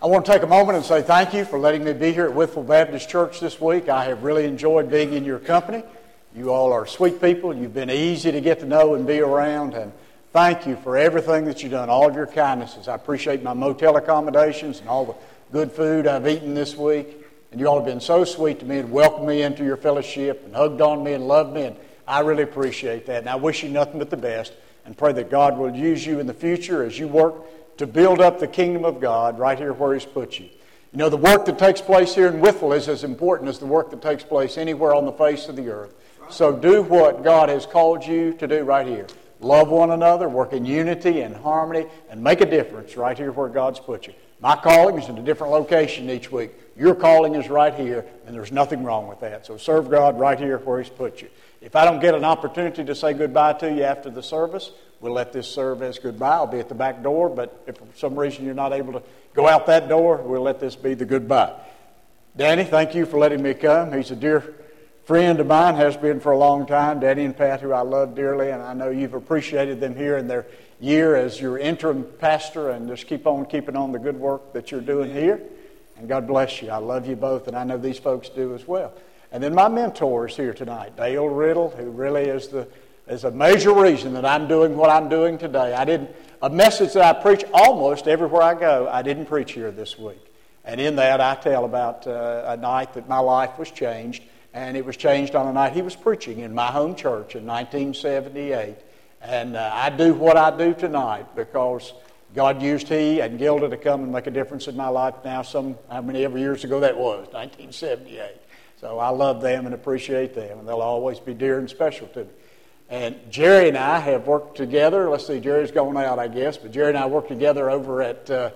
I want to take a moment and say thank you for letting me be here at Whitfield Baptist Church this week. I have really enjoyed being in your company. You all are sweet people. You've been easy to get to know and be around. And thank you for everything that you've done, all of your kindnesses. I appreciate my motel accommodations and all the good food I've eaten this week. And you all have been so sweet to me and welcomed me into your fellowship and hugged on me and loved me. And I really appreciate that. And I wish you nothing but the best and pray that God will use you in the future as you work to build up the kingdom of God right here where He's put you. You know, the work that takes place here in Whitfield is as important as the work that takes place anywhere on the face of the earth. So do what God has called you to do right here. Love one another, work in unity and harmony, and make a difference right here where God's put you. My calling is in a different location each week. Your calling is right here, and there's nothing wrong with that. So serve God right here where He's put you. If I don't get an opportunity to say goodbye to you after the service, we'll let this serve as goodbye. I'll be at the back door, but if for some reason you're not able to go out that door, we'll let this be the goodbye. Danny, thank you for letting me come. He's a dear friend of mine, has been for a long time. Danny and Pat, who I love dearly, and I know you've appreciated them here in their year as your interim pastor, and just keep on keeping on the good work that you're doing here. And God bless you. I love you both, and I know these folks do as well. And then my mentors here tonight, Dale Riddle, who really is a major reason that I'm doing what I'm doing today. A message that I preach almost everywhere I go, I didn't preach here this week. And in that I tell about a night that my life was changed, and it was changed on a night he was preaching in my home church in 1978. And I do what I do tonight because God used he and Gilda to come and make a difference in my life now, how many ever years ago that was, 1978. So I love them and appreciate them, and they'll always be dear and special to me. And Jerry and I have worked together. Let's see, Jerry's gone out, I guess, but Jerry and I worked together over at the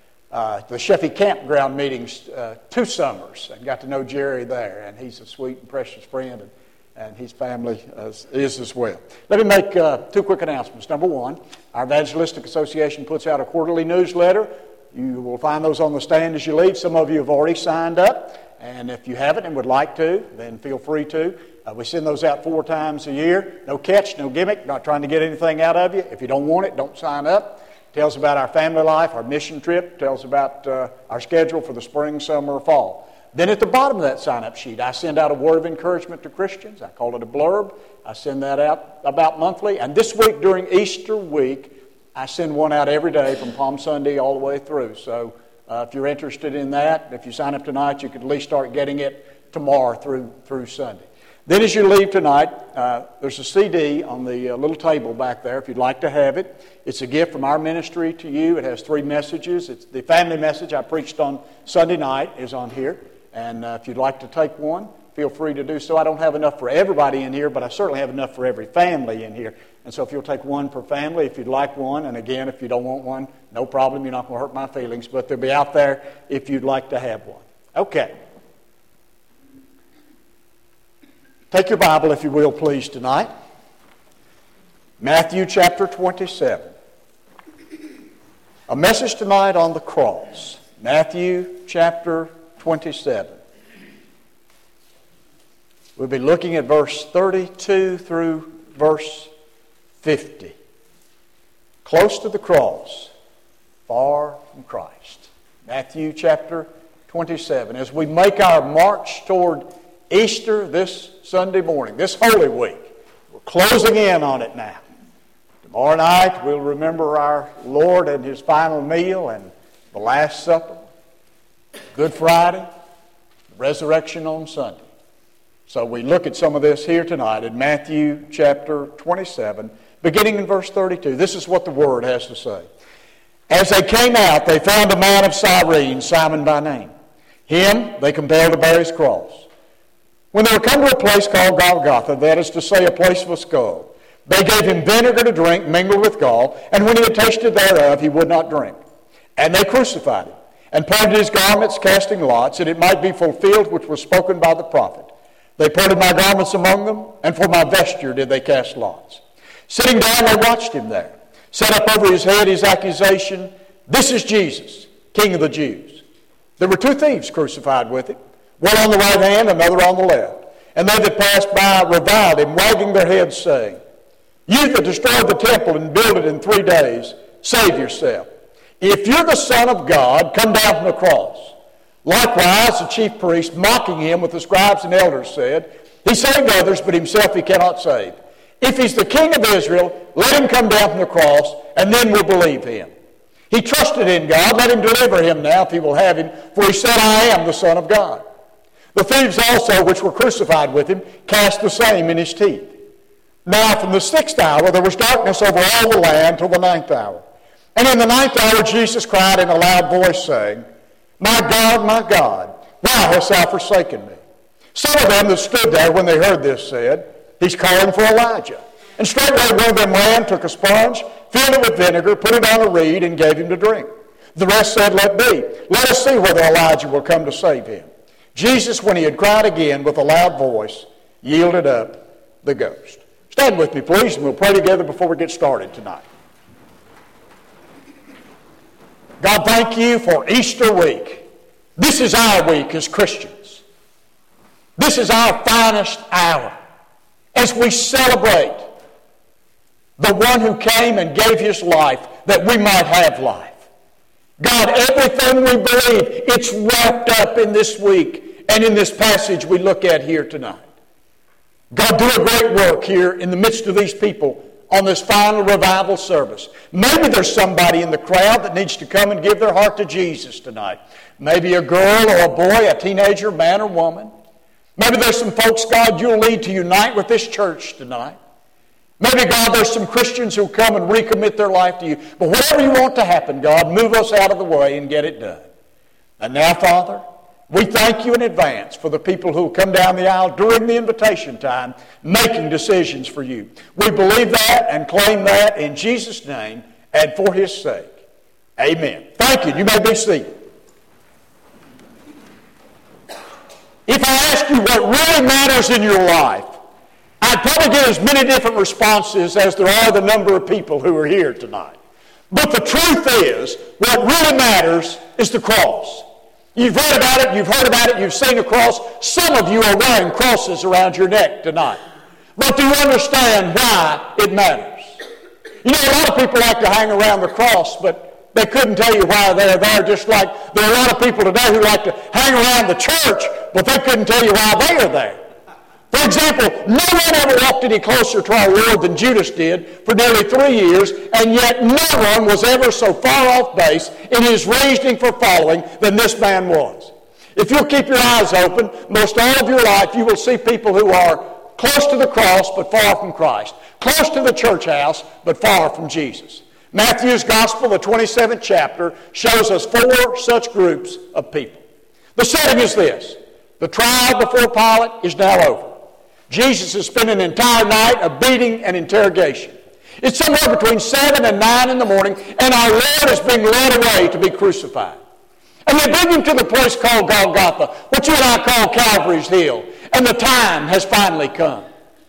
Sheffey Campground meetings 2 summers and got to know Jerry there, and he's a sweet and precious friend, and his family is as well. Let me make 2 quick announcements. Number 1, our Evangelistic Association puts out a quarterly newsletter. You will find those on the stand as you leave. Some of you have already signed up, and if you haven't and would like to, then feel free to. We send those out 4 times a year. No catch, no gimmick, not trying to get anything out of you. If you don't want it, don't sign up. Tells about our family life, our mission trip, tells about our schedule for the spring, summer, or fall. Then at the bottom of that sign-up sheet, I send out a word of encouragement to Christians. I call it a blurb. I send that out about monthly. And this week, during Easter week, I send one out every day from Palm Sunday all the way through. So if you're interested in that, if you sign up tonight, you could at least start getting it tomorrow through Sunday. Then as you leave tonight, there's a CD on the little table back there if you'd like to have it. It's a gift from our ministry to you. It has 3 messages. It's the family message I preached on Sunday night is on here. And if you'd like to take one, feel free to do so. I don't have enough for everybody in here, but I certainly have enough for every family in here. And so if you'll take one per family, if you'd like one, and again, if you don't want one, no problem. You're not going to hurt my feelings, but they'll be out there if you'd like to have one. Okay. Take your Bible, if you will, please, tonight. Matthew chapter 27. A message tonight on the cross. Matthew chapter 27. We'll be looking at verse 32 through verse 50. Close to the cross, far from Christ. Matthew chapter 27. As we make our march toward Easter this Sunday morning, this Holy Week, we're closing in on it now. Tomorrow night we'll remember our Lord and His final meal and the Last Supper, Good Friday, the resurrection on Sunday. So we look at some of this here tonight in Matthew chapter 27, beginning in verse 32. This is what the Word has to say. As they came out, they found a man of Cyrene, Simon by name. Him they compelled to bear his cross. When they were come to a place called Golgotha, that is to say, a place of a skull, they gave him vinegar to drink mingled with gall, and when he had tasted thereof, he would not drink. And they crucified him, and parted his garments, casting lots, that it might be fulfilled which was spoken by the prophet. They parted my garments among them, and for my vesture did they cast lots. Sitting down, they watched him there. Set up over his head his accusation, "This is Jesus, King of the Jews." There were 2 thieves crucified with him, one on the right hand, another on the left. And they that passed by reviled him, wagging their heads, saying, "You that destroyed the temple and built it in 3 days, save yourself. if you're the Son of God, come down from the cross. Likewise, the chief priest, mocking him with the scribes and elders, said, he saved others, but himself he cannot save. If he's the King of Israel, let him come down from the cross, and then we'll believe him. He trusted in God. Let him deliver him now, if he will have him, for he said, I am the Son of God. The thieves also, which were crucified with him, cast the same in his teeth. Now from the 6th hour there was darkness over all the land till the 9th hour. And in the 9th hour Jesus cried in a loud voice, saying, my God, why hast thou forsaken me? Some of them that stood there when they heard this said, he's calling for Elijah. And straightway one of them ran, took a sponge, filled it with vinegar, put it on a reed, and gave him to drink. The rest said, let be. Let us see whether Elijah will come to save him. Jesus, when he had cried again with a loud voice, yielded up the ghost. Stand with me, please, and we'll pray together before we get started tonight. God, thank you for Easter week. This is our week as Christians. This is our finest hour as we celebrate the one who came and gave his life that we might have life. God, everything we believe, it's wrapped up in this week and in this passage we look at here tonight. God, do a great work here in the midst of these people on this final revival service. Maybe there's somebody in the crowd that needs to come and give their heart to Jesus tonight. Maybe a girl or a boy, a teenager, man or woman. Maybe there's some folks, God, you'll lead to unite with this church tonight. Maybe, God, there's some Christians who'll come and recommit their life to you. But whatever you want to happen, God, move us out of the way and get it done. And now, Father, we thank you in advance for the people who will come down the aisle during the invitation time making decisions for you. We believe that and claim that in Jesus' name and for his sake. Amen. Thank you. You may be seated. If I ask you what really matters in your life, I'd probably get as many different responses as there are the number of people who are here tonight. But the truth is, what really matters is the cross. You've read about it, you've heard about it, you've seen a cross. Some of you are wearing crosses around your neck tonight. But do you understand why it matters? You know, a lot of people like to hang around the cross, but they couldn't tell you why they're there, just like there are a lot of people today who like to hang around the church, but they couldn't tell you why they are there. For example, no one ever walked any closer to our Lord than Judas did for nearly 3 years, and yet no one was ever so far off base in his reasoning for following than this man was. If you'll keep your eyes open, most all of your life you will see people who are close to the cross but far from Christ, close to the church house but far from Jesus. Matthew's Gospel, the 27th chapter, shows us 4 such groups of people. The setting is this. The trial before Pilate is now over. Jesus has spent an entire night of beating and interrogation. It's somewhere between 7 and 9 in the morning, and our Lord is being led away to be crucified. And they bring him to the place called Golgotha, what you and I call Calvary's Hill, and the time has finally come.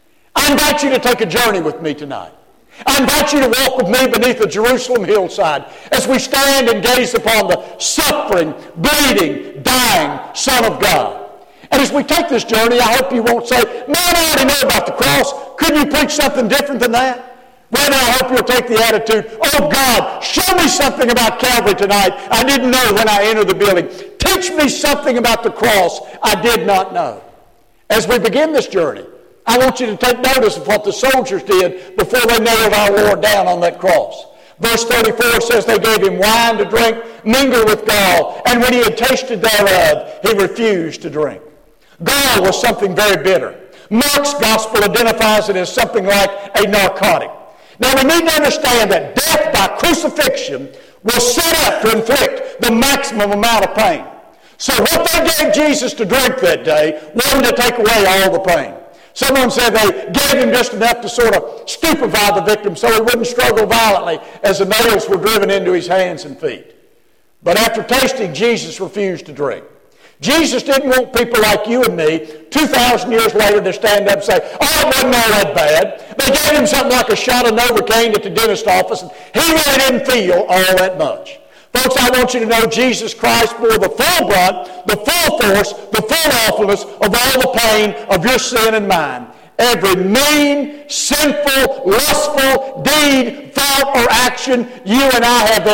I invite you to take a journey with me tonight. I invite you to walk with me beneath the Jerusalem hillside as we stand and gaze upon the suffering, bleeding, dying Son of God. And as we take this journey, I hope you won't say, man, I already know about the cross. Couldn't you preach something different than that? Rather, I hope you'll take the attitude, oh God, show me something about Calvary tonight I didn't know when I entered the building. Teach me something about the cross I did not know. As we begin this journey, I want you to take notice of what the soldiers did before they nailed our Lord down on that cross. Verse 34 says they gave him wine to drink, mingled with gall, and when he had tasted thereof, he refused to drink. Gall was something very bitter. Mark's gospel identifies it as something like a narcotic. Now we need to understand that death by crucifixion was set up to inflict the maximum amount of pain. So what they gave Jesus to drink that day wasn't to take away all the pain. Some of them said they gave him just enough to sort of stupefy the victim so he wouldn't struggle violently as the nails were driven into his hands and feet. But after tasting, Jesus refused to drink. Jesus didn't want people like you and me 2,000 years later to stand up and say, oh, it wasn't all that bad. They gave him something like a shot of Novocaine at the dentist office, and he really didn't feel all that much. Folks, I want you to know Jesus Christ bore the full brunt, the full force, the full awfulness of all the pain of your sin and mine. Every mean, sinful, lustful deed, thought, or action you and I have ever thought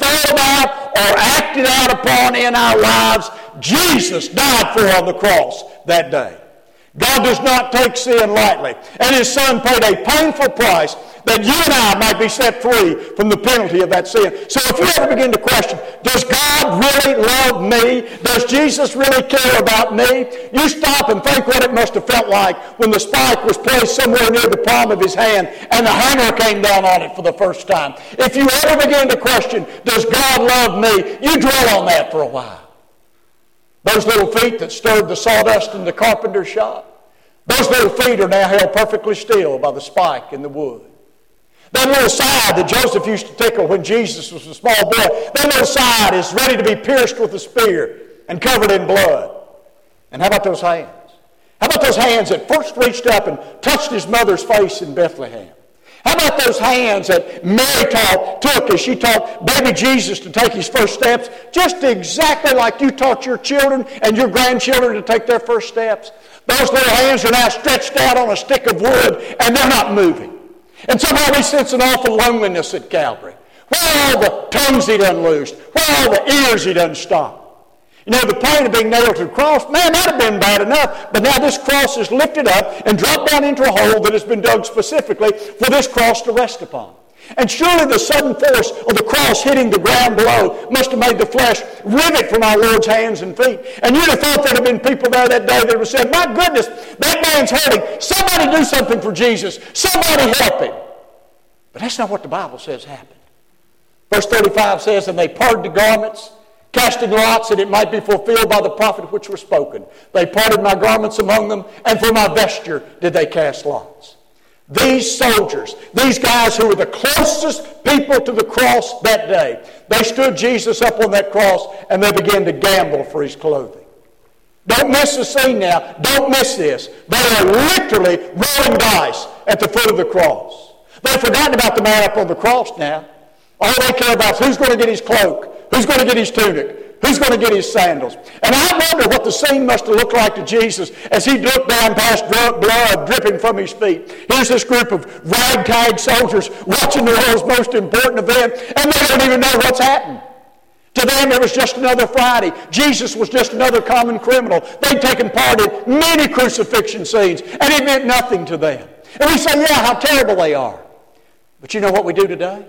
know about or acted out upon in our lives, Jesus died for on the cross that day. God does not take sin lightly. And His Son paid a painful price that you and I might be set free from the penalty of that sin. So if you ever begin to question, does God really love me? Does Jesus really care about me? You stop and think what it must have felt like when the spike was placed somewhere near the palm of His hand and the hammer came down on it for the first time. If you ever begin to question, does God love me? You dwell on that for a while. Those little feet that stirred the sawdust in the carpenter's shop, those little feet are now held perfectly still by the spike in the wood. That little side that Joseph used to tickle when Jesus was a small boy, that little side is ready to be pierced with a spear and covered in blood. And how about those hands? How about those hands that first reached up and touched His mother's face in Bethlehem? How about those hands that Mary took as she taught baby Jesus to take his first steps, just exactly like you taught your children and your grandchildren to take their first steps? Those little hands are now stretched out on a stick of wood, and they're not moving. And somehow we sense an awful loneliness at Calvary. Where are all the tongues He done loosed? Where are all the ears He done stopped? You know, the pain of being nailed to the cross, man, that would have been bad enough. But now this cross is lifted up and dropped down into a hole that has been dug specifically for this cross to rest upon. And surely the sudden force of the cross hitting the ground below must have made the flesh rivet from our Lord's hands and feet. And you'd have thought there'd have been people there that day that would have said, my goodness, that man's hurting. Somebody do something for Jesus. Somebody help him. But that's not what the Bible says happened. Verse 35 says, and they parted the garments, casting lots, that it might be fulfilled by the prophet which was spoken. They parted my garments among them, and for my vesture did they cast lots. These soldiers, these guys who were the closest people to the cross that day, they stood Jesus up on that cross and they began to gamble for His clothing. Don't miss the scene now. Don't miss this. They are literally rolling dice at the foot of the cross. They've forgotten about the man up on the cross now. All they care about is who's going to get his cloak, who's going to get his tunic, who's going to get his sandals. And I wonder what the scene must have looked like to Jesus as He looked down past blood dripping from His feet. Here's this group of ragtag soldiers watching the world's most important event, and they don't even know what's happened. To them, it was just another Friday. Jesus was just another common criminal. They'd taken part in many crucifixion scenes, and it meant nothing to them. And we say, yeah, how terrible they are. But you know what we do today?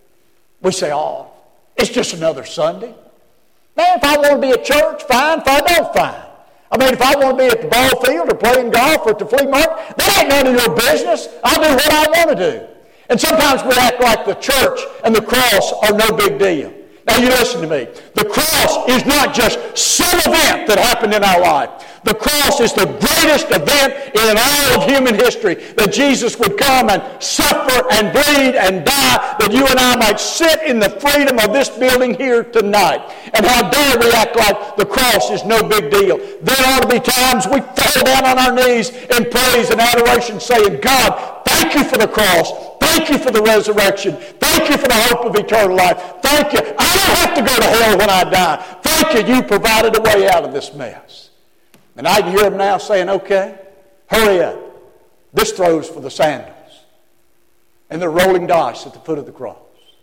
We say, oh, it's just another Sunday. Man, if I want to be at church, fine. If I don't, fine. I mean, if I want to be at the ball field or playing golf or at the flea market, that ain't none of your business. I'll do what I want to do. And sometimes we act like the church and the cross are no big deal. Now you listen to me. The cross is not just some event that happened in our life. The cross is the greatest event in all of human history, that Jesus would come and suffer and bleed and die, that you and I might sit in the freedom of this building here tonight. And how dare we act like the cross is no big deal. There ought to be times we fall down on our knees in praise and adoration saying, God, thank you for the cross. Thank you for the resurrection. Thank you for the hope of eternal life. Thank you. I don't have to go to hell when I die. Thank you. You provided a way out of this mess. And I can hear them now saying, okay, hurry up. This throws for the sandals. And they're rolling dice at the foot of the cross.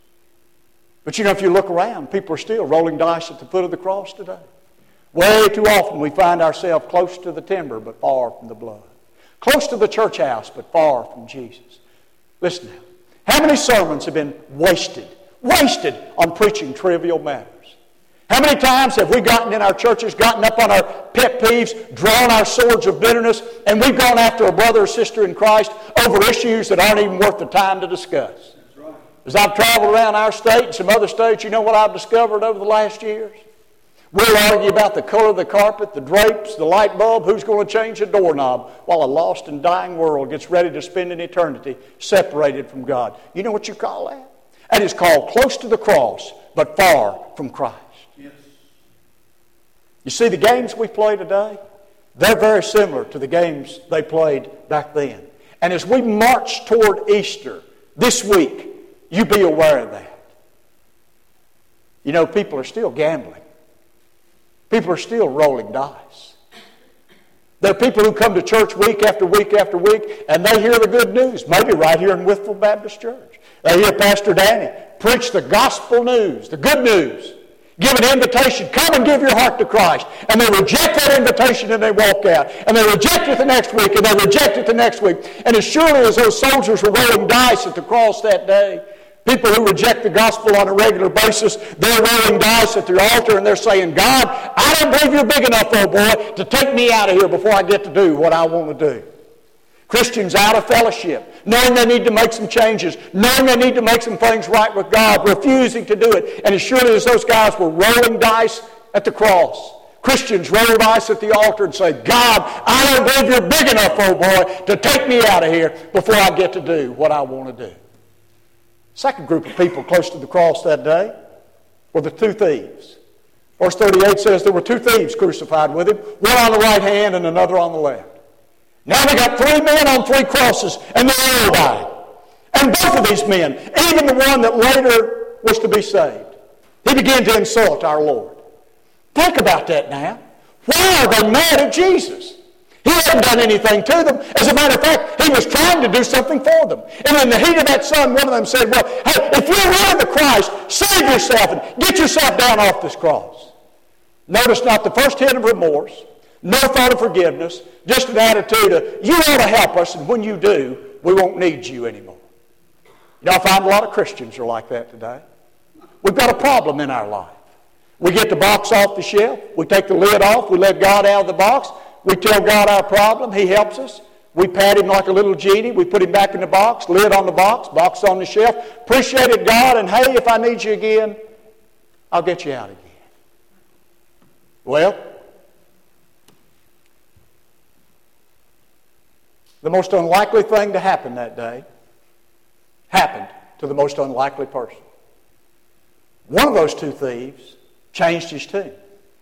But you know, if you look around, people are still rolling dice at the foot of the cross today. Way too often we find ourselves close to the timber but far from the blood. Close to the church house but far from Jesus. Listen now. How many sermons have been wasted on preaching trivial matters? How many times have we gotten in our churches, gotten up on our pet peeves, drawn our swords of bitterness, and we've gone after a brother or sister in Christ over issues that aren't even worth the time to discuss? That's right. As I've traveled around our state and some other states, you know what I've discovered over the last years? We'll argue about the color of the carpet, the drapes, the light bulb, who's going to change the doorknob, while a lost and dying world gets ready to spend an eternity separated from God. You know what you call that? That is called close to the cross, but far from Christ. Yes. You see, the games we play today, they're very similar to the games they played back then. And as we march toward Easter this week, you be aware of that. You know, people are still gambling. People are still rolling dice. There are people who come to church week after week after week, and they hear the good news, maybe right here in Whitfield Baptist Church. They hear Pastor Danny preach the gospel news, the good news. Give an invitation, come and give your heart to Christ. And they reject that invitation and they walk out. And they reject it the next week and they reject it the next week. And as surely as those soldiers were rolling dice at the cross that day, people who reject the gospel on a regular basis, they're rolling dice at the altar and they're saying, God, I don't believe you're big enough, old boy, to take me out of here before I get to do what I want to do. Christians out of fellowship, knowing they need to make some changes, knowing they need to make some things right with God, refusing to do it. And as surely as those guys were rolling dice at the cross, Christians roll dice at the altar and say, God, I don't believe you're big enough, old boy, to take me out of here before I get to do what I want to do. Second group of people close to the cross that day were the two thieves. Verse 38 says there were two thieves crucified with him, one on the right hand and another on the left. Now we got three men on three crosses, and they all died. And both of these men, even the one that later was to be saved, he began to insult our Lord. Think about that now. Why are they mad at Jesus? He hadn't done anything to them. As a matter of fact, he was trying to do something for them. And in the heat of that sun, one of them said, well, hey, if you're really the Christ, save yourself and get yourself down off this cross. Notice not the first hint of remorse, no thought of forgiveness, just an attitude of, you ought to help us, and when you do, we won't need you anymore. You know, I find a lot of Christians are like that today. We've got a problem in our life. We get the box off the shelf, we take the lid off, we let God out of the box, we tell God our problem, He helps us. We pat Him like a little genie, we put Him back in the box, lid on the box on the shelf. Appreciated God, and hey, if I need you again, I'll get you out again. Well, the most unlikely thing to happen that day happened to the most unlikely person. One of those two thieves changed his tune.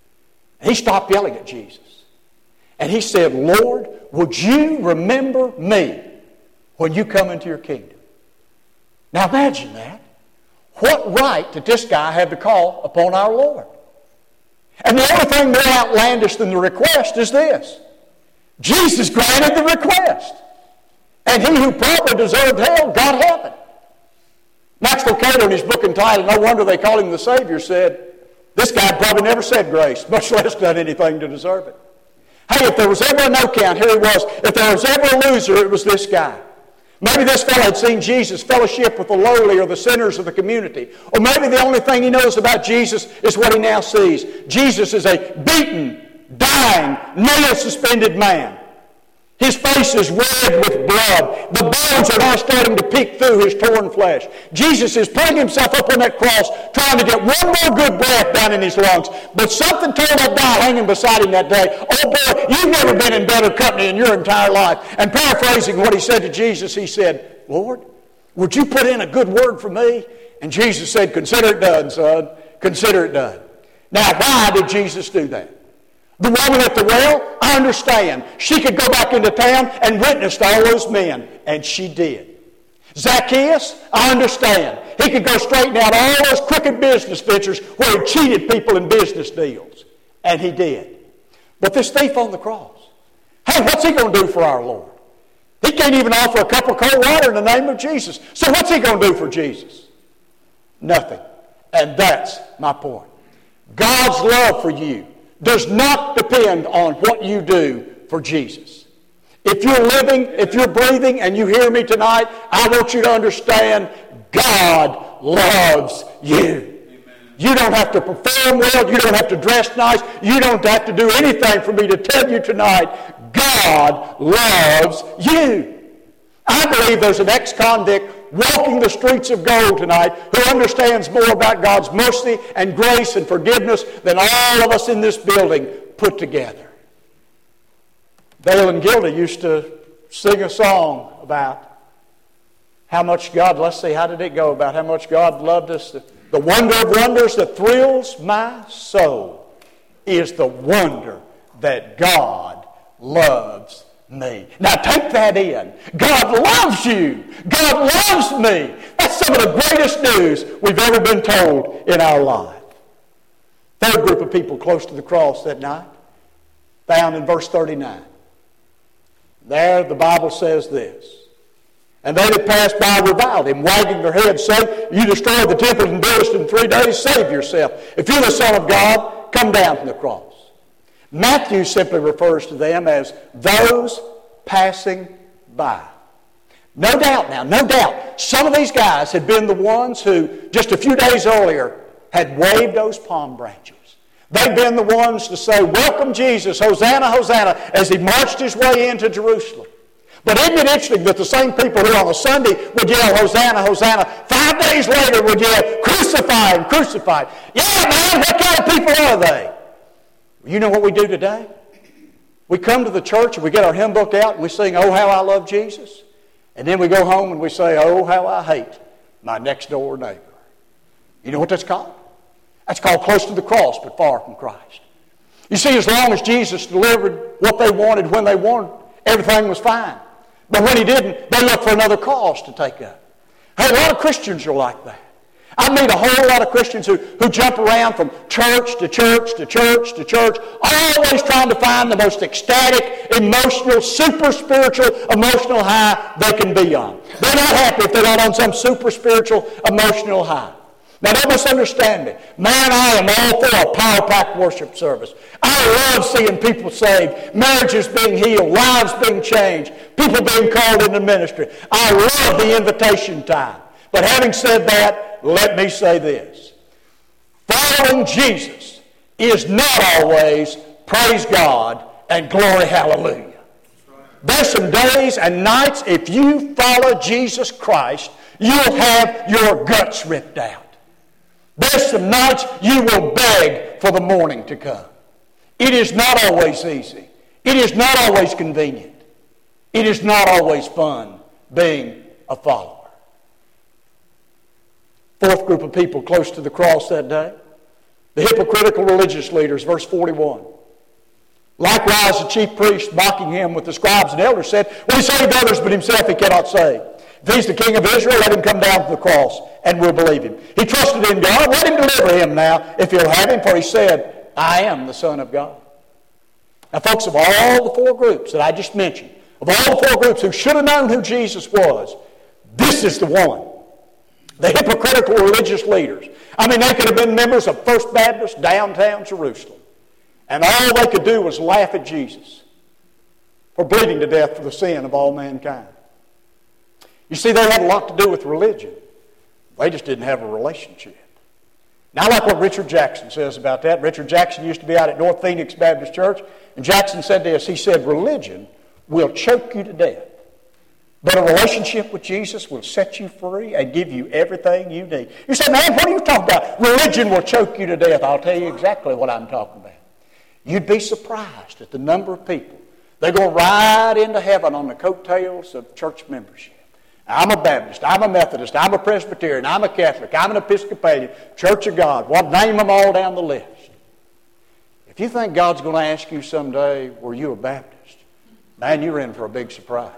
He stopped yelling at Jesus. And he said, Lord, would you remember me when you come into your kingdom? Now imagine that. What right did this guy have to call upon our Lord? And the only thing more outlandish than the request is this. Jesus granted the request. And he who probably deserved hell got heaven. Max Lucado in his book entitled, No Wonder They Call Him the Savior, said, this guy probably never said grace, much less done anything to deserve it. Hey, if there was ever a no-count, here he was. If there was ever a loser, it was this guy. Maybe this fellow had seen Jesus fellowship with the lowly or the sinners of the community. Or maybe the only thing he knows about Jesus is what he now sees. Jesus is a beaten, dying, nail-suspended man. His face is red with blood. The bones are now starting to peek through his torn flesh. Jesus is putting himself up on that cross, trying to get one more good breath down in his lungs. But something told that guy hanging beside him that day, oh boy, you've never been in better company in your entire life. And paraphrasing what he said to Jesus, he said, Lord, would you put in a good word for me? And Jesus said, consider it done, son. Consider it done. Now, why did Jesus do that? The woman at the well, I understand. She could go back into town and witness to all those men. And she did. Zacchaeus, I understand. He could go straighten out all those crooked business ventures where he cheated people in business deals. And he did. But this thief on the cross, hey, what's he going to do for our Lord? He can't even offer a cup of cold water in the name of Jesus. So what's he going to do for Jesus? Nothing. And that's my point. God's love for you does not depend on what you do for Jesus. If you're living, if you're breathing, and you hear me tonight, I want you to understand God loves you. Amen. You don't have to perform well. You don't have to dress nice. You don't have to do anything for me to tell you tonight, God loves you. I believe there's an ex-convict walking the streets of gold tonight who understands more about God's mercy and grace and forgiveness than all of us in this building put together. Dale and Gilda used to sing a song about how much God, let's see, how did it go? About how much God loved us. The wonder of wonders that thrills my soul is the wonder that God loves me. Now take that in. God loves you. God loves me. That's some of the greatest news we've ever been told in our life. Third group of people close to the cross that night, found in verse 39. There the Bible says this. And they that passed by reviled him, wagging their heads, saying, You destroyed the temple and buildest in 3 days. Save yourself. If you're the Son of God, come down from the cross. Matthew simply refers to them as those passing by. No doubt now, no doubt, some of these guys had been the ones who, just a few days earlier, had waved those palm branches. They'd been the ones to say, Welcome Jesus, Hosanna, Hosanna, as he marched his way into Jerusalem. But isn't it interesting that the same people who on a Sunday would yell, Hosanna, Hosanna, 5 days later would yell, Crucify him, crucify him. Yeah, man, what kind of people are they? You know what we do today? We come to the church and we get our hymn book out and we sing, Oh, how I love Jesus. And then we go home and we say, Oh, how I hate my next door neighbor. You know what that's called? That's called close to the cross but far from Christ. You see, as long as Jesus delivered what they wanted when they wanted, everything was fine. But when he didn't, they looked for another cause to take up. Hey, a lot of Christians are like that. I meet a whole lot of Christians who jump around from church to church to church to church, always trying to find the most ecstatic, emotional, super spiritual, emotional high they can be on. They're not happy if they're not on some super spiritual, emotional high. Now don't misunderstand me. Man, I am all for a power-packed worship service. I love seeing people saved, marriages being healed, lives being changed, people being called into ministry. I love the invitation time. But having said that, let me say this. Following Jesus is not always praise God and glory hallelujah. There's some days and nights, if you follow Jesus Christ, you'll have your guts ripped out. There's some nights you will beg for the morning to come. It is not always easy. It is not always convenient. It is not always fun being a follower. Fourth group of people close to the cross that day, the hypocritical religious leaders, verse 41. Likewise the chief priests, mocking him with the scribes and elders, said, Will he save others, but himself he cannot save? If he's the king of Israel, let him come down from the cross, and we'll believe him. He trusted in God. Let him deliver him now, if he'll have him, for he said, I am the Son of God. Now, folks, of all the four groups that I just mentioned, of all the four groups who should have known who Jesus was, this is the one. The hypocritical religious leaders. I mean, they could have been members of First Baptist downtown Jerusalem. And all they could do was laugh at Jesus for bleeding to death for the sin of all mankind. You see, they had a lot to do with religion. They just didn't have a relationship. Now, I like what Richard Jackson says about that. Richard Jackson used to be out at North Phoenix Baptist Church, and Jackson said this. He said, religion will choke you to death, but a relationship with Jesus will set you free and give you everything you need. You say, man, what are you talking about? Religion will choke you to death. I'll tell you exactly what I'm talking about. You'd be surprised at the number of people. They go right into heaven on the coattails of church membership. I'm a Baptist, I'm a Methodist, I'm a Presbyterian, I'm a Catholic, I'm an Episcopalian, Church of God. Well, name them all down the list. If you think God's going to ask you someday, were you a Baptist? Man, you're in for a big surprise.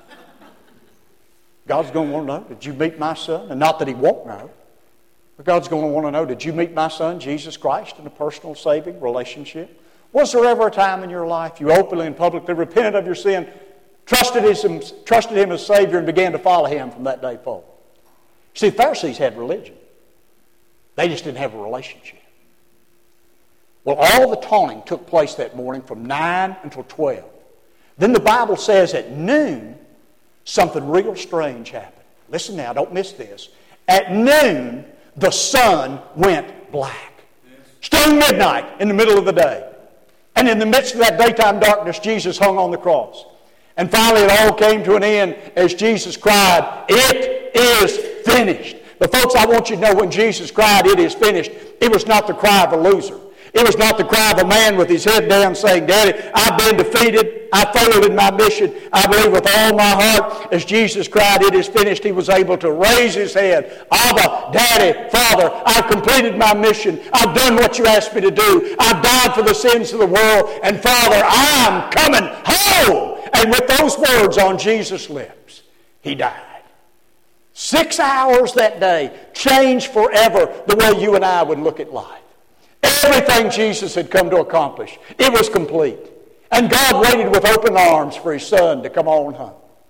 God's going to want to know, did you meet my son? And not that he won't know, but God's going to want to know, did you meet my son, Jesus Christ, in a personal saving relationship? Was there ever a time in your life you openly and publicly repented of your sin, trusted him as Savior, and began to follow him from that day forward? See, the Pharisees had religion. They just didn't have a relationship. Well, all the taunting took place that morning from 9 until 12. Then the Bible says at noon, something real strange happened. Listen now, don't miss this. At noon, the sun went black. Still midnight in the middle of the day. And in the midst of that daytime darkness, Jesus hung on the cross. And finally it all came to an end as Jesus cried, "It is finished." But folks, I want you to know when Jesus cried, "It is finished," it was not the cry of a loser. It was not the cry of a man with his head down saying, "Daddy, I've been defeated. I failed in my mission. I believe with all my heart." As Jesus cried, "It is finished," he was able to raise his head. "Abba, Daddy, Father, I've completed my mission. I've done what you asked me to do. I've died for the sins of the world. And Father, I'm coming home." And with those words on Jesus' lips, he died. 6 hours that day changed forever the way you and I would look at life. Everything Jesus had come to accomplish, it was complete. And God waited with open arms for his son to come on home.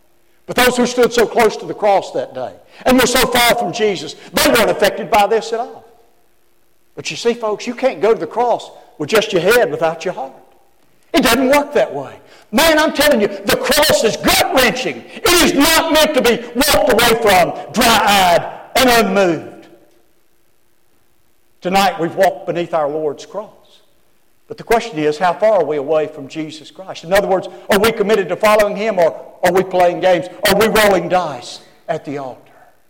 But those who stood so close to the cross that day and were so far from Jesus, they weren't affected by this at all. But you see, folks, you can't go to the cross with just your head without your heart. It doesn't work that way. Man, I'm telling you, the cross is gut-wrenching. It is not meant to be walked away from, dry-eyed and unmoved. Tonight we've walked beneath our Lord's cross. But the question is, how far are we away from Jesus Christ? In other words, are we committed to following Him, or are we playing games? Are we rolling dice at the altar?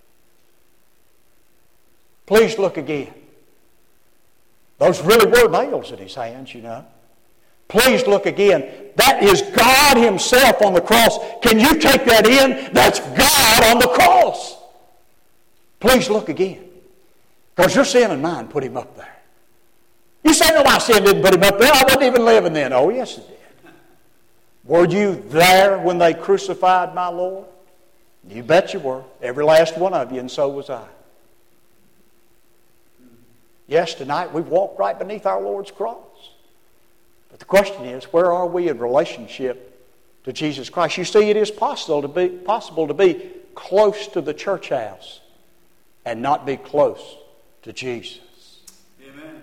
Please look again. Those really were nails in His hands, you know. Please look again. That is God Himself on the cross. Can you take that in? That's God on the cross. Please look again. Because your sin and mine put Him up there. You say, no, my sin didn't put Him up there. I wasn't even living then. Oh, yes, it did. Were you there when they crucified my Lord? You bet you were. Every last one of you, and so was I. Yes, tonight we've walked right beneath our Lord's cross. But the question is, where are we in relationship to Jesus Christ? You see, it is possible to be close to the church house and not be close to Jesus. Amen.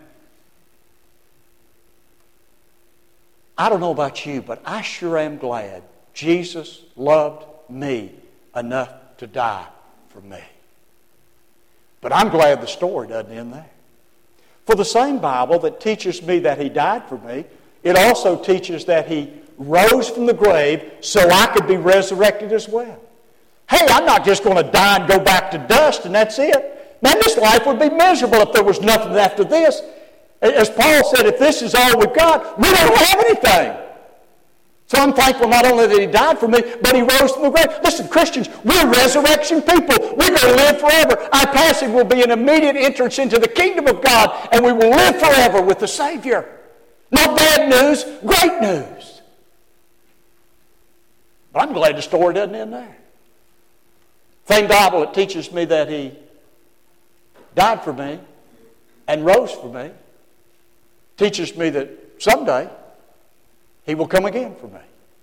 I don't know about you, but I sure am glad Jesus loved me enough to die for me. But I'm glad the story doesn't end there. For the same Bible that teaches me that He died for me, it also teaches that He rose from the grave so I could be resurrected as well. Hey, I'm not just going to die and go back to dust and that's it. Man, this life would be miserable if there was nothing after this. As Paul said, if this is all we've got, we don't have anything. So I'm thankful not only that He died for me, but He rose from the grave. Listen, Christians, we're resurrection people. We're going to live forever. Our passing will be an immediate entrance into the kingdom of God, and we will live forever with the Savior. Not bad news, great news. But I'm glad the story doesn't end there. Same Bible, it teaches me that He died for me and rose for me. Teaches me that someday He will come again for me.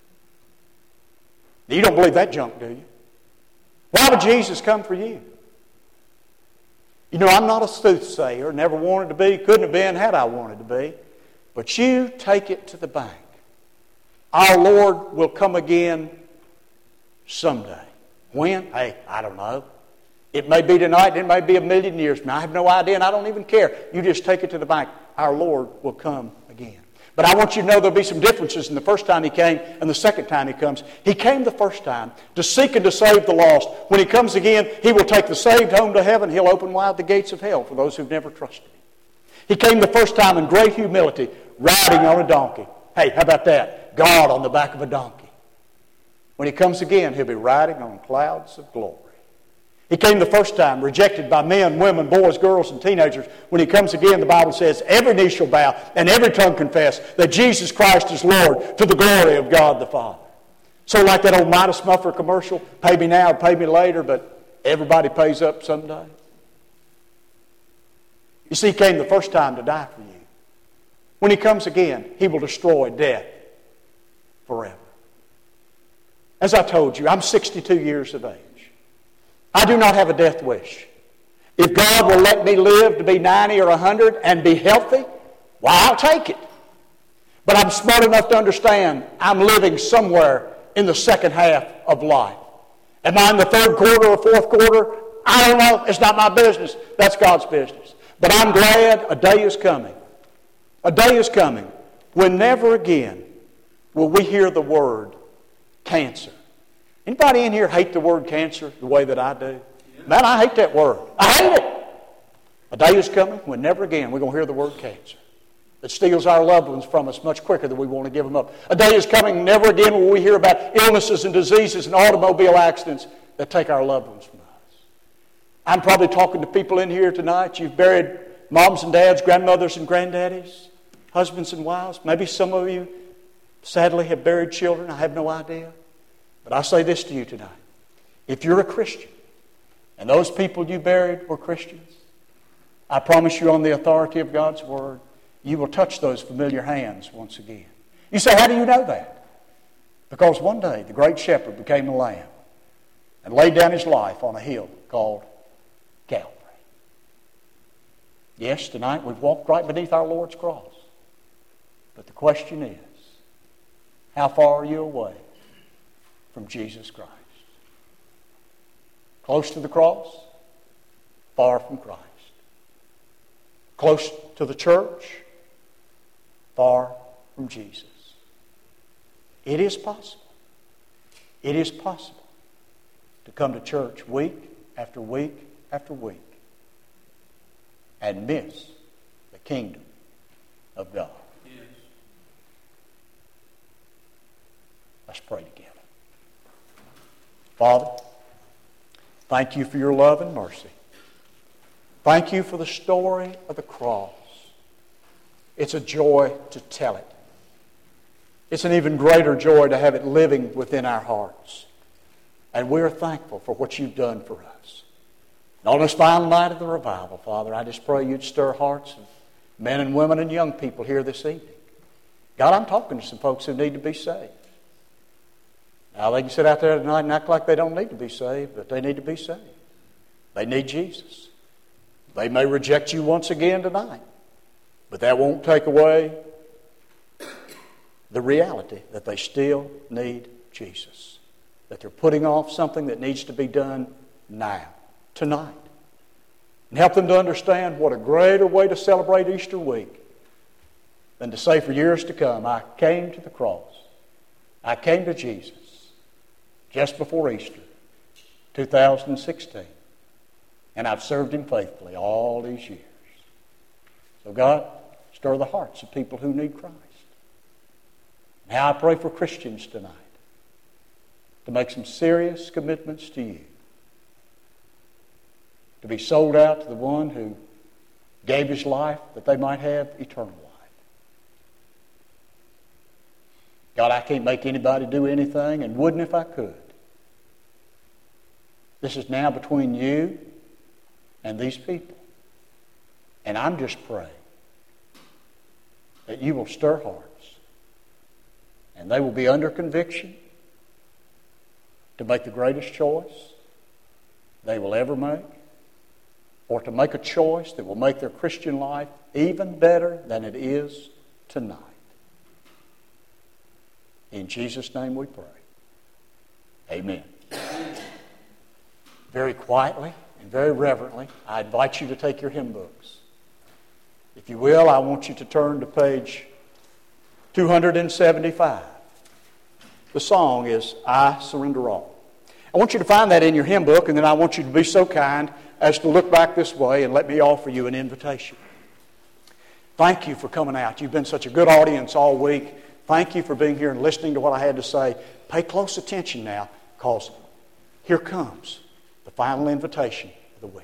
You don't believe that junk, do you? Why would Jesus come for you? You know, I'm not a soothsayer, never wanted to be, couldn't have been had I wanted to be. But you take it to the bank. Our Lord will come again someday. When? Hey, I don't know. It may be tonight, it may be a million years. I have no idea, and I don't even care. You just take it to the bank. Our Lord will come again. But I want you to know there'll be some differences in the first time He came and the second time He comes. He came the first time to seek and to save the lost. When He comes again, He will take the saved home to heaven. He'll open wide the gates of hell for those who've never trusted Him. He came the first time in great humility, riding on a donkey. Hey, how about that? God on the back of a donkey. When He comes again, He'll be riding on clouds of glory. He came the first time, rejected by men, women, boys, girls, and teenagers. When He comes again, the Bible says, every knee shall bow and every tongue confess that Jesus Christ is Lord, to the glory of God the Father. So like that old Midas Muffer commercial, pay me now, pay me later, but everybody pays up someday. You see, He came the first time to die for you. When He comes again, He will destroy death forever. As I told you, I'm 62 years of age. I do not have a death wish. If God will let me live to be 90 or 100 and be healthy, why, I'll take it. But I'm smart enough to understand I'm living somewhere in the second half of life. Am I in the third quarter or fourth quarter? I don't know. It's not my business. That's God's business. But I'm glad a day is coming. A day is coming when never again will we hear the word cancer. Anybody in here hate the word cancer the way that I do? Man, I hate that word. I hate it. A day is coming when never again we're going to hear the word cancer. That steals our loved ones from us much quicker than we want to give them up. A day is coming never again will we hear about illnesses and diseases and automobile accidents that take our loved ones from us. I'm probably talking to people in here tonight. You've buried moms and dads, grandmothers and granddaddies, husbands and wives. Maybe some of you sadly have buried children. I have no idea. But I say this to you tonight. If you're a Christian, and those people you buried were Christians, I promise you on the authority of God's Word, you will touch those familiar hands once again. You say, how do you know that? Because one day the great shepherd became a lamb and laid down His life on a hill called Calvary. Yes, tonight we've walked right beneath our Lord's cross. But the question is, how far are you away from Jesus Christ? Close to the cross, far from Christ. Close to the church, far from Jesus. It is possible. It is possible to come to church week after week after week and miss the kingdom of God. Yes. Let's pray together. Father, thank you for your love and mercy. Thank you for the story of the cross. It's a joy to tell it. It's an even greater joy to have it living within our hearts. And we're thankful for what you've done for us. And on this final night of the revival, Father, I just pray you'd stir hearts of men and women and young people here this evening. God, I'm talking to some folks who need to be saved. Now, they can sit out there tonight and act like they don't need to be saved, but they need to be saved. They need Jesus. They may reject you once again tonight, but that won't take away the reality that they still need Jesus. That they're putting off something that needs to be done now, tonight. And help them to understand what a greater way to celebrate Easter week than to say for years to come, I came to the cross. I came to Jesus just before Easter, 2016. And I've served Him faithfully all these years. So God, stir the hearts of people who need Christ. Now I pray for Christians tonight to make some serious commitments to you. To be sold out to the one who gave His life that they might have eternal life. God, I can't make anybody do anything and wouldn't if I could. This is now between you and these people. And I'm just praying that you will stir hearts and they will be under conviction to make the greatest choice they will ever make, or to make a choice that will make their Christian life even better than it is tonight. In Jesus' name we pray. Amen. Very quietly and very reverently, I invite you to take your hymn books. If you will, I want you to turn to page 275. The song is, I Surrender All. I want you to find that in your hymn book, and then I want you to be so kind as to look back this way and let me offer you an invitation. Thank you for coming out. You've been such a good audience all week. Thank you for being here and listening to what I had to say. Pay close attention now, because here comes the final invitation of the week.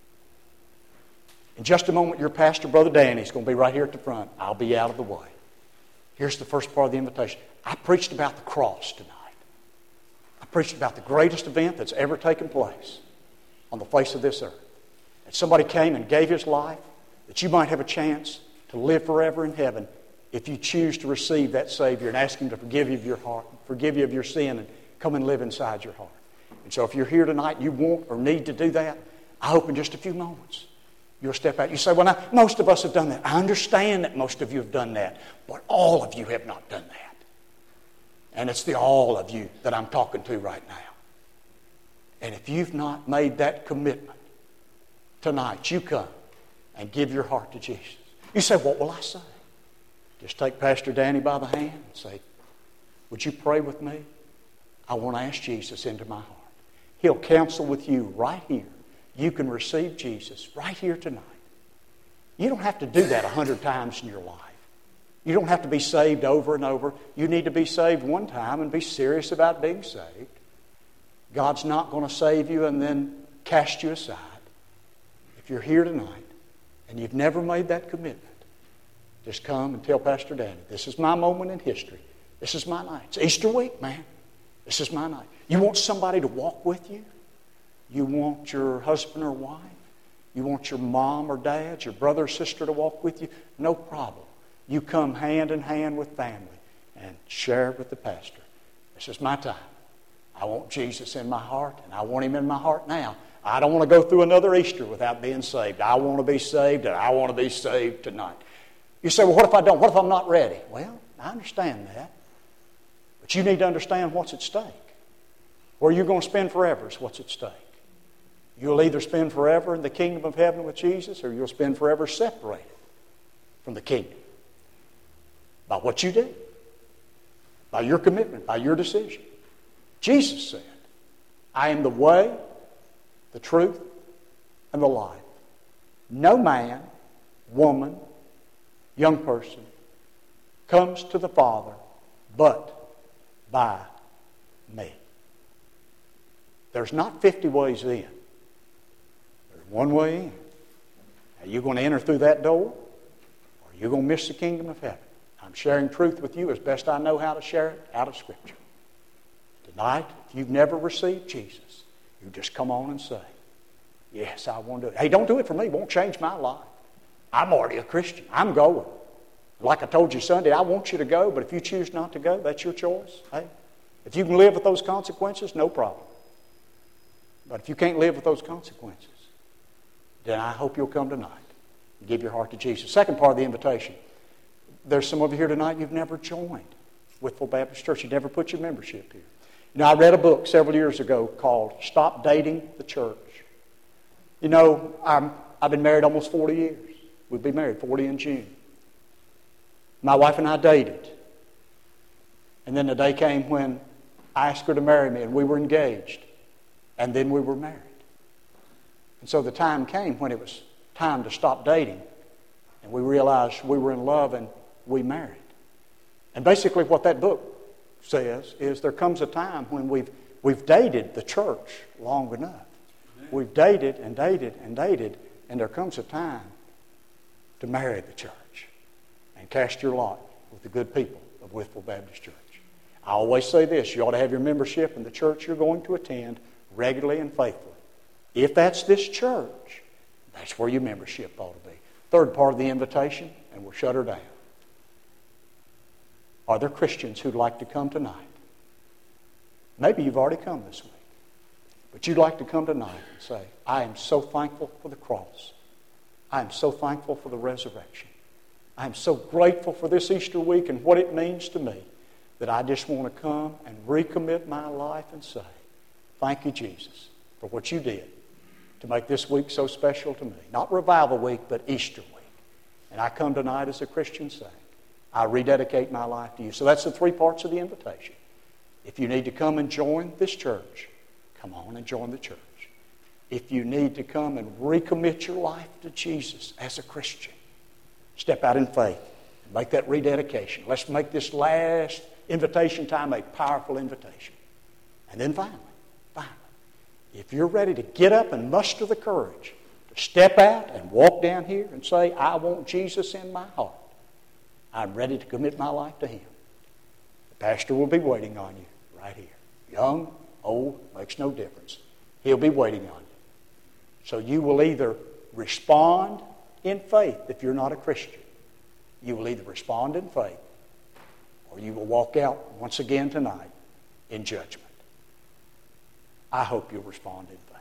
In just a moment, your pastor, Brother Danny, is going to be right here at the front. I'll be out of the way. Here's the first part of the invitation. I preached about the cross tonight. I preached about the greatest event that's ever taken place on the face of this earth. That somebody came and gave His life that you might have a chance to live forever in heaven if you choose to receive that Savior and ask Him to forgive you of your heart, forgive you of your sin, and come and live inside your heart. And so if you're here tonight and you want or need to do that, I hope in just a few moments you'll step out. You say, well, now, most of us have done that. I understand that most of you have done that, but all of you have not done that. And it's the all of you that I'm talking to right now. And if you've not made that commitment, tonight you come and give your heart to Jesus. You say, what will I say? Just take Pastor Danny by the hand and say, would you pray with me? I want to ask Jesus into my heart. He'll counsel with you right here. You can receive Jesus right here tonight. You don't have to do that 100 times in your life. You don't have to be saved over and over. You need to be saved one time and be serious about being saved. God's not going to save you and then cast you aside. If you're here tonight and you've never made that commitment, just come and tell Pastor Danny, this is my moment in history. This is my night. It's Easter week, man. This is my night. You want somebody to walk with you? You want your husband or wife? You want your mom or dad, your brother or sister to walk with you? No problem. You come hand in hand with family and share it with the pastor. This is my time. I want Jesus in my heart, and I want Him in my heart now. I don't want to go through another Easter without being saved. I want to be saved, and I want to be saved tonight. You say, well, what if I don't? What if I'm not ready? Well, I understand that. But you need to understand what's at stake. Where you're going to spend forever is what's at stake. You'll either spend forever in the kingdom of heaven with Jesus, or you'll spend forever separated from the kingdom. By what you do. By your commitment, by your decision. Jesus said, I am the way, the truth, and the life. No man, woman, young person comes to the Father but by me. There's not 50 ways in. There's one way in. Are you going to enter through that door, or are you going to miss the kingdom of heaven? I'm sharing truth with you as best I know how to share it out of Scripture. Tonight, if you've never received Jesus, you just come on and say, yes, I want to do it. Hey, don't do it for me. It won't change my life. I'm already a Christian. I'm going. Like I told you Sunday, I want you to go, but if you choose not to go, that's your choice. Hey, if you can live with those consequences, no problem. But if you can't live with those consequences, then I hope you'll come tonight and give your heart to Jesus. Second part of the invitation. There's some of you here tonight, you've never joined Whitfield Baptist Church. You never put your membership here. You know, I read a book several years ago called Stop Dating the Church. You know, I've been married almost 40 years. We'll be married 40 in June. My wife and I dated. And then the day came when I asked her to marry me, and we were engaged. And then we were married. And so the time came when it was time to stop dating. And we realized we were in love, and we married. And basically what that book says is there comes a time when we've dated the church long enough. We've dated and dated and dated, and there comes a time to marry the church and cast your lot with the good people of Whitfield Baptist Church. I always say this, you ought to have your membership in the church you're going to attend regularly and faithfully. If that's this church, that's where your membership ought to be. Third part of the invitation, and we'll shut her down. Are there Christians who'd like to come tonight? Maybe you've already come this week. But you'd like to come tonight and say, I am so thankful for the cross. I am so thankful for the resurrection. I am so grateful for this Easter week and what it means to me that I just want to come and recommit my life and say, thank you, Jesus, for what you did to make this week so special to me. Not Revival Week, but Easter week. And I come tonight as a Christian saying, I rededicate my life to you. So that's the three parts of the invitation. If you need to come and join this church, come on and join the church. If you need to come and recommit your life to Jesus as a Christian, step out in faith and make that rededication. Let's make this last invitation time a powerful invitation. And then finally, if you're ready to get up and muster the courage to step out and walk down here and say, I want Jesus in my heart, I'm ready to commit my life to Him, the pastor will be waiting on you right here. Young, old, makes no difference. He'll be waiting on you. So you will either respond in faith if you're not a Christian. You will either respond in faith, or you will walk out once again tonight in judgment. I hope you'll respond in faith.